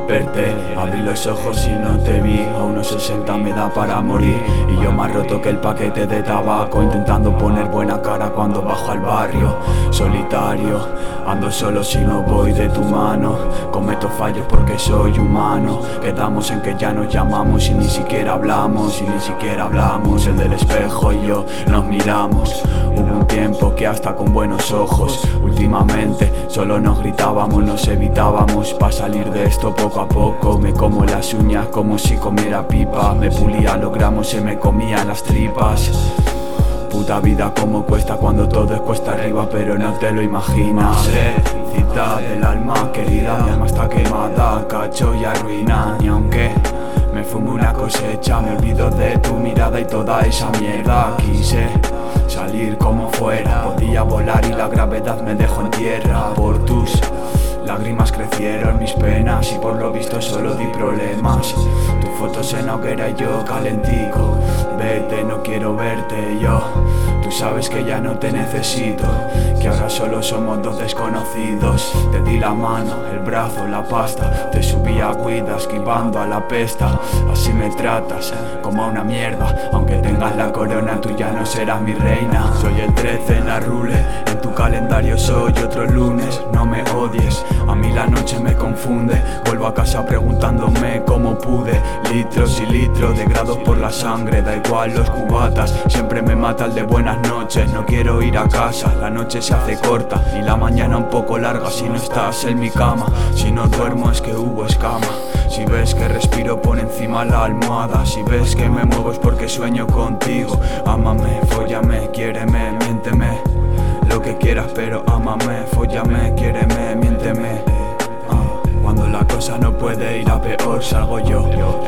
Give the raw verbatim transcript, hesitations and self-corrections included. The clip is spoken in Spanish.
verte. Abrí los ojos y no te vi, a unos sesenta me da para morir. Y yo más roto que el paquete de tabaco, intentando poner buena cara cuando bajo al barrio. Solitario, ando solo si no voy de tu mano. Cometo fallos porque soy humano. Quedamos en que ya nos llamamos y ni siquiera hablamos, y ni siquiera hablamos. El del espejo y yo nos miramos. Hubo un tiempo que hasta con buenos ojos. Últimamente solo nos gritábamos, nos evitábamos. Pa' salir de esto poco a poco me como las uñas como si comiera pipa. Me pulía los gramos, se me comían las tripas. Puta vida como cuesta cuando todo es cuesta arriba, pero no te lo imaginas. Cita del alma querida, mi alma está quemada, cacho y arruina. Y aunque me fumo una cosecha, me olvido de tu mirada y toda esa mierda. Quise salir como fuera, podía volar y la gravedad me dejó en tierra. Por tus lágrimas crecieron mis penas y por lo visto solo di problemas. Tu foto en la hoguera y yo calentico. Vete, no quiero verte yo. Tú sabes que ya no te necesito, que ahora solo somos dos desconocidos. Te di la mano, el brazo, la pasta. Te subí a cuida esquivando a la pesta. Así me tratas, como a una mierda. Aunque tengas la corona, tú ya no serás mi reina. Soy el trece en la rule, en tu calendario soy otro lunes. No me odies, a mí la noche me confunde. Vuelvo a casa preguntándome cómo pude. Litros y litros de grados por la sangre. Da igual los cubatas, siempre me mata el de buenas noches. No quiero ir a casa, la noche se hace corta y la mañana un poco larga si no estás en mi cama. Si no duermo es que hubo escama. Si ves que respiro pon encima la almohada. Si ves que me muevo es porque sueño contigo. Ámame, fóllame, quiéreme, miénteme. Lo que quieras pero ámame, fóllame, quiéreme, miénteme. Cuando la cosa no puede ir a peor salgo yo.